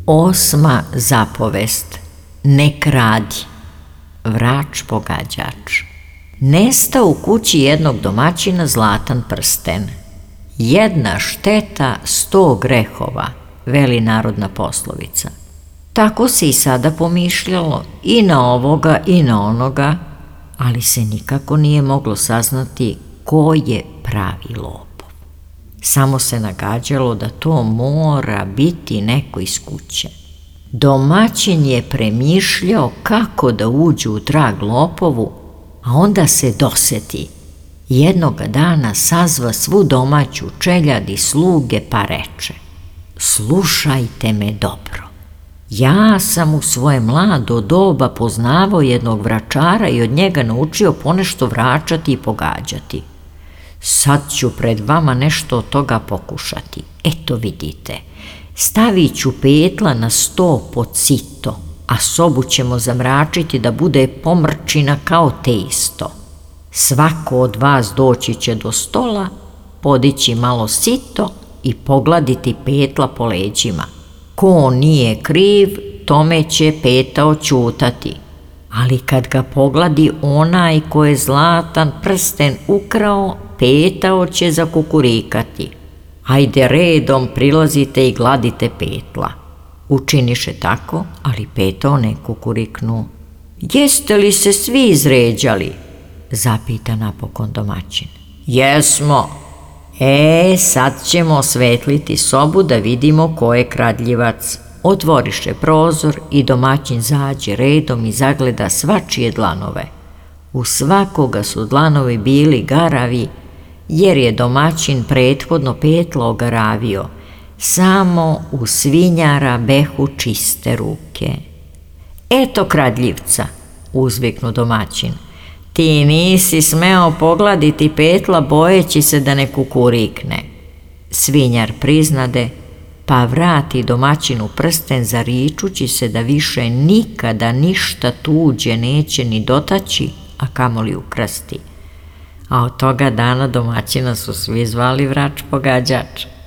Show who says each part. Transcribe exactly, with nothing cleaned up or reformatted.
Speaker 1: Osma zapovest. Ne kradi. Vrač pogađač. Nestao u kući jednog domaćina zlatan prsten. Jedna šteta, sto grehova, veli narodna poslovica. Tako se i sada pomišljalo i na ovoga i na onoga, ali se nikako nije moglo saznati ko je pravi lopov. Samo se nagađalo da to mora biti neko iz kuće. Domaćin je premišljao kako da uđe u trag lopovu, a onda se doseti. Jednoga dana sazva svu domaću čeljad i sluge pa reče: slušajte me dobro. Ja sam u svoje mlado doba poznavao jednog vračara i od njega naučio ponešto vračati i pogađati. Sad ću pred vama nešto od toga pokušati. Eto vidite, stavit ću petla na sto pod sito, a sobu ćemo zamračiti da bude pomrčina kao testo. Svako od vas doći će do stola, podići malo sito i pogladiti petla po leđima. Ko nije kriv, tome će peta oćutati, ali kad ga pogladi onaj ko je zlatan prsten ukrao, petao će zakukurikati. Ajde redom prilazite i gladite petla. Učiniše tako, ali petao ne kukuriknu. Jeste li se svi izređali? Zapita napokon domaćin. Jesmo. E, sad ćemo osvetliti sobu da vidimo ko je kradljivac. Otvoriše prozor i domaćin zađe redom i zagleda svačije dlanove. U svakoga su dlanovi bili garavi, jer je domaćin prethodno petla ogaravio. Samo u svinjara behu čiste ruke. Eto kradljivca, uzviknu domaćin. Ti nisi smeo pogladiti petla bojeći se da ne kukurikne. Svinjar priznade, pa vrati domaćinu prsten zaričući se da više nikada ništa tuđe neće ni dotaći, a kamoli ukrasti. A od toga dana domaćina su svi zvali vrač pogađač.